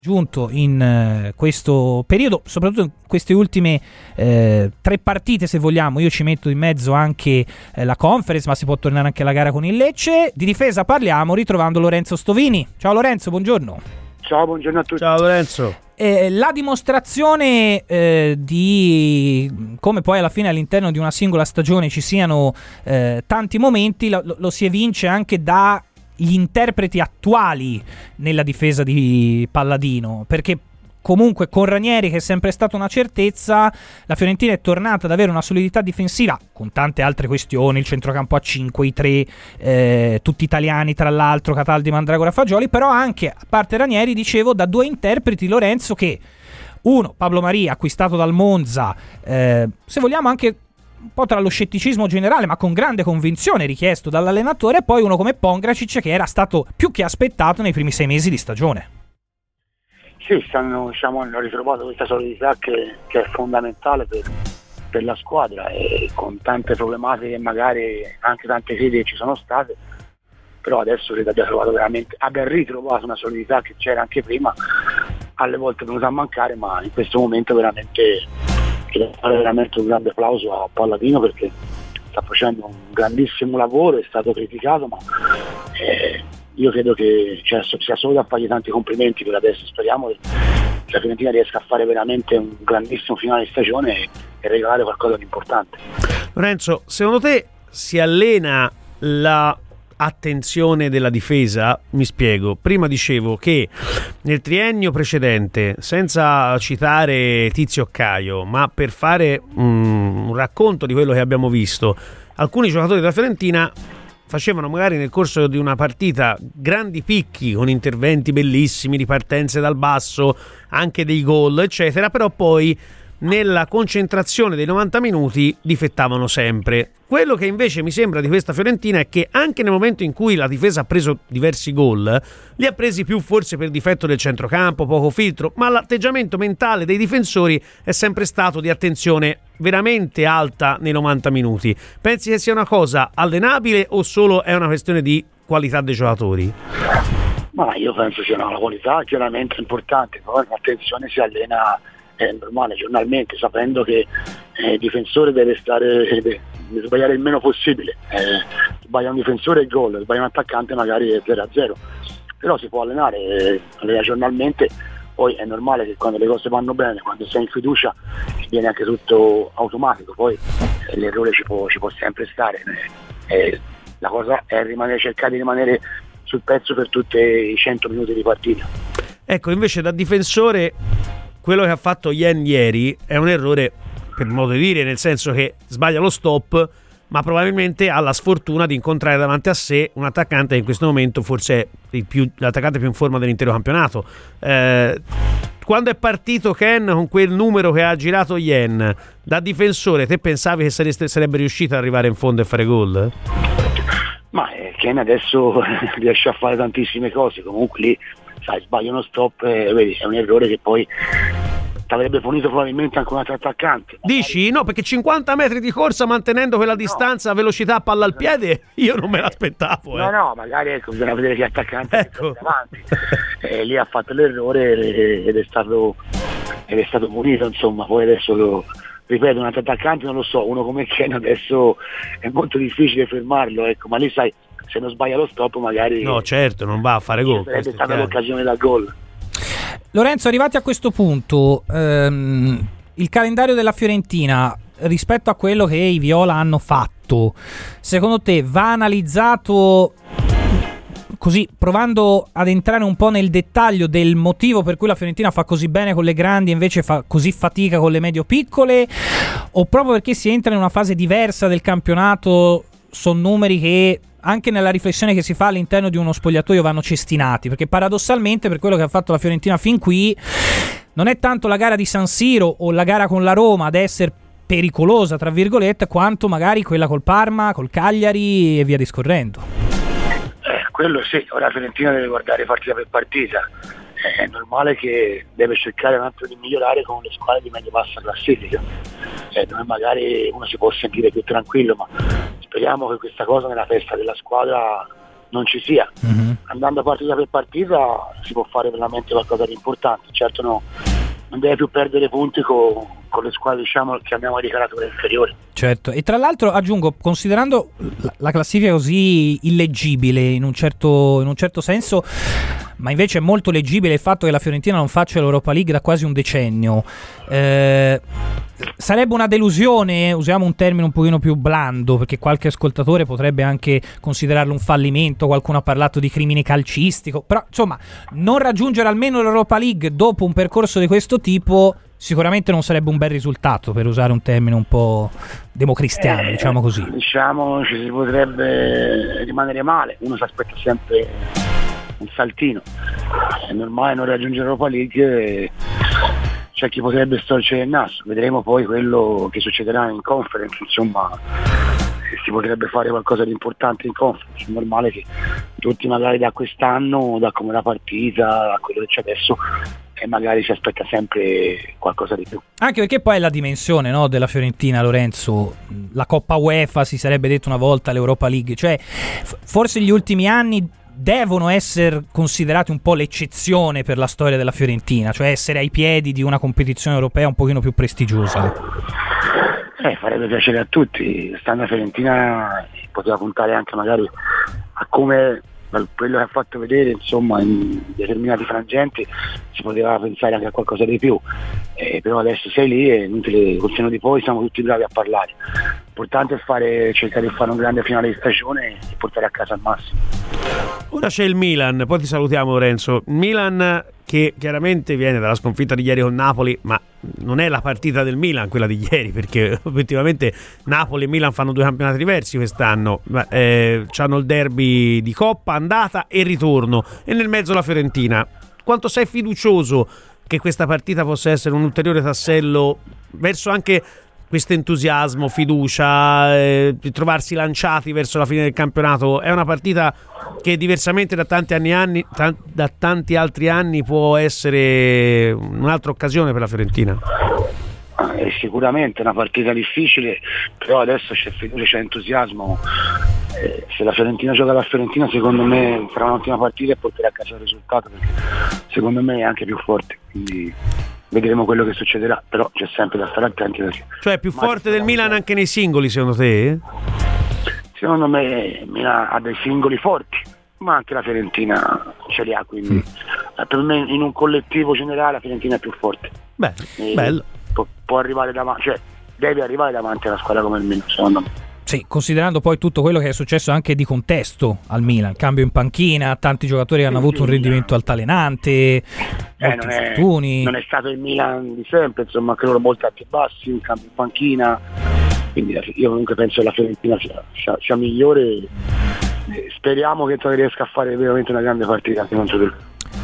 giunto in questo periodo, soprattutto in queste ultime 3 partite, se vogliamo. Io ci metto in mezzo anche la Conference, ma si può tornare anche alla gara con il Lecce. Di difesa parliamo ritrovando Lorenzo Stovini. Ciao Lorenzo, buongiorno. Ciao, buongiorno a tutti. Ciao Lorenzo. La dimostrazione di come poi alla fine all'interno di una singola stagione ci siano tanti momenti lo si evince anche da gli interpreti attuali nella difesa di Palladino, perché comunque con Ranieri, che è sempre stata una certezza, la Fiorentina è tornata ad avere una solidità difensiva con tante altre questioni, il centrocampo a 5, i 3 tutti italiani tra l'altro, Cataldi, Mandragora, Fagioli, però anche, a parte Ranieri, dicevo, da 2 interpreti, Lorenzo, che uno, Pablo Maria, acquistato dal Monza, se vogliamo anche un po' tra lo scetticismo generale, ma con grande convinzione richiesto dall'allenatore, e poi uno come Pongracic, che era stato più che aspettato nei primi 6 mesi di stagione. Sì, hanno ritrovato questa solidità che è fondamentale per la squadra, e con tante problematiche, magari anche tante critiche ci sono state, però adesso credo abbia ritrovato una solidità che c'era anche prima, alle volte è venuta a mancare, ma in questo momento veramente devo fare veramente un grande applauso a Palladino, perché sta facendo un grandissimo lavoro, è stato criticato, ma io credo che sia solo da fargli tanti complimenti per adesso. Speriamo che la Fiorentina riesca a fare veramente un grandissimo finale di stagione e regalare qualcosa di importante. Lorenzo, secondo te si allena la attenzione della difesa? Mi spiego. Prima dicevo che nel triennio precedente, senza citare Tizio Caio, ma per fare un racconto di quello che abbiamo visto, alcuni giocatori della Fiorentina facevano magari nel corso di una partita grandi picchi con interventi bellissimi, ripartenze dal basso, anche dei gol eccetera, però poi nella concentrazione dei 90 minuti difettavano sempre. Quello che invece mi sembra di questa Fiorentina è che anche nel momento in cui la difesa ha preso diversi gol, li ha presi più forse per difetto del centrocampo, poco filtro, ma l'atteggiamento mentale dei difensori è sempre stato di attenzione veramente alta nei 90 minuti. Pensi che sia una cosa allenabile o solo è una questione di qualità dei giocatori? Ma io penso sia una qualità chiaramente importante, poi l'attenzione si allena, è normale, giornalmente, sapendo che il difensore deve sbagliare il meno possibile. Sbaglia un difensore e gol, sbaglia un attaccante magari è 0-0, però si può allenare giornalmente. Poi è normale che quando le cose vanno bene, quando sei in fiducia, viene anche tutto automatico, poi l'errore ci può sempre stare. La cosa è cercare di rimanere sul pezzo per tutti i 100 minuti di partita. Ecco, invece da difensore quello che ha fatto Yen ieri è un errore, per modo di dire, nel senso che sbaglia lo stop, ma probabilmente ha la sfortuna di incontrare davanti a sé un attaccante che in questo momento forse è l'attaccante più in forma dell'intero campionato. Quando è partito Ken con quel numero che ha girato Yen, da difensore te pensavi che sarebbe riuscito ad arrivare in fondo e fare gol? Ma Ken adesso riesce a fare tantissime cose, comunque lì sbaglia uno stop, vedi, è un errore che poi ti avrebbe punito probabilmente anche un altro attaccante. Dici? No, perché 50 metri di corsa mantenendo quella distanza, velocità, palla al piede, io non me l'aspettavo. No, magari bisogna vedere che attaccante è davanti. Lì ha fatto l'errore ed è stato punito, insomma. Poi adesso ripeto, un altro attaccante non lo so, uno come Ken adesso è molto difficile fermarlo, ecco, ma lì sai, se non sbaglia lo stop magari... No, certo, non va a fare gol. Sarebbe stata l'occasione da gol. Lorenzo, arrivati a questo punto, il calendario della Fiorentina rispetto a quello che i Viola hanno fatto, secondo te va analizzato così, provando ad entrare un po' nel dettaglio del motivo per cui la Fiorentina fa così bene con le grandi e invece fa così fatica con le medio-piccole, o proprio perché si entra in una fase diversa del campionato sono numeri che anche nella riflessione che si fa all'interno di uno spogliatoio vanno cestinati? Perché paradossalmente, per quello che ha fatto la Fiorentina fin qui, non è tanto la gara di San Siro o la gara con la Roma ad essere pericolosa tra virgolette, quanto magari quella col Parma, col Cagliari e via discorrendo. Quello sì, ora la Fiorentina deve guardare partita per partita, è normale che deve cercare un attimo di migliorare con le squadre di medio-bassa classifica, dove magari uno si può sentire più tranquillo, ma speriamo che questa cosa nella testa della squadra non ci sia. andando partita per partita si può fare veramente qualcosa di importante. Certo non deve più perdere punti con le squadre, diciamo, che abbiamo di carattere inferiore. Certo, e tra l'altro aggiungo, considerando la classifica così illeggibile in un certo senso, ma invece è molto leggibile il fatto che la Fiorentina non faccia l'Europa League da quasi un decennio, sarebbe una delusione, usiamo un termine un pochino più blando, perché qualche ascoltatore potrebbe anche considerarlo un fallimento, qualcuno ha parlato di crimine calcistico, però insomma non raggiungere almeno l'Europa League dopo un percorso di questo tipo sicuramente non sarebbe un bel risultato, per usare un termine un po' democristiano, diciamo così. Diciamo ci si potrebbe rimanere male, uno si aspetta sempre un saltino, è normale non raggiungere l'Europa League, c'è chi potrebbe storcere il naso, vedremo poi quello che succederà in conference, insomma si potrebbe fare qualcosa di importante in conference, è normale che tutti magari da quest'anno, da come la partita, da quello che c'è adesso, e magari si aspetta sempre qualcosa di più. Anche perché poi è la dimensione, no, della Fiorentina, Lorenzo, la Coppa UEFA si sarebbe detto una volta, l'Europa League, cioè forse gli ultimi anni devono essere considerati un po' l'eccezione per la storia della Fiorentina, cioè essere ai piedi di una competizione europea un pochino più prestigiosa. Farebbe piacere a tutti, stando a Fiorentina poteva puntare anche magari a come quello che ha fatto vedere, insomma, in determinati frangenti si poteva pensare anche a qualcosa di più, però adesso sei lì e inutile, col senno di poi siamo tutti bravi a parlare. L'importante è cercare di fare un grande finale di stagione e portare a casa al massimo. Ora c'è il Milan, poi ti salutiamo Lorenzo. Milan che chiaramente viene dalla sconfitta di ieri con Napoli, ma non è la partita del Milan quella di ieri, perché obiettivamente Napoli e Milan fanno due campionati diversi quest'anno, c'hanno il derby di Coppa, andata e ritorno, e nel mezzo la Fiorentina. Quanto sei fiducioso che questa partita possa essere un ulteriore tassello verso anche questo entusiasmo, fiducia, di trovarsi lanciati verso la fine del campionato? È una partita che diversamente da tanti altri anni può essere un'altra occasione per la Fiorentina. È sicuramente una partita difficile, però adesso c'è fiducia, c'è entusiasmo. Se la Fiorentina gioca alla Fiorentina, secondo me sarà un'ottima partita e porterà a casa il risultato, perché secondo me è anche più forte, quindi vedremo quello che succederà, però c'è sempre da stare attenti, perché cioè è più forte del Milan anche nei singoli, secondo te? Secondo me Milan ha dei singoli forti, ma anche la Fiorentina ce li ha, quindi per me in un collettivo generale la Fiorentina è più forte. Bello. Può arrivare davanti, cioè deve arrivare davanti a una squadra come il Milan, secondo me. Sì, considerando poi tutto quello che è successo anche di contesto al Milan, cambio in panchina, tanti giocatori che hanno avuto un rendimento altalenante, non è stato il Milan di sempre, insomma, anche loro molti alti e bassi, un cambio in panchina, quindi io comunque penso che la Fiorentina sia migliore, speriamo che riesca a fare veramente una grande partita anche contro